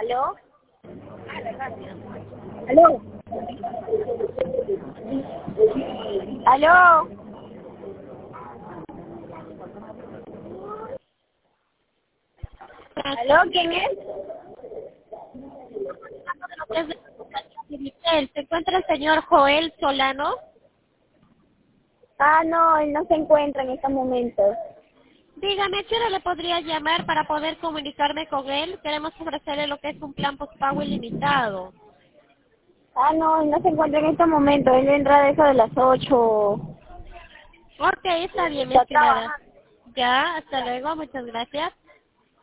¿Aló? ¿Aló? ¿Aló? ¿Aló? ¿Quién es? ¿Se encuentra el señor Joel Solano? Ah, no, él no se encuentra en estos momentos. Dígame, ¿a qué hora le podría llamar para poder comunicarme con él? Queremos ofrecerle lo que es un plan postpago ilimitado. Ah, no, él no se encuentra en estos momentos. Él vendrá de eso de las 8. Ok, está bien, mi Está estimada. trabajando. Ya, hasta luego, muchas gracias.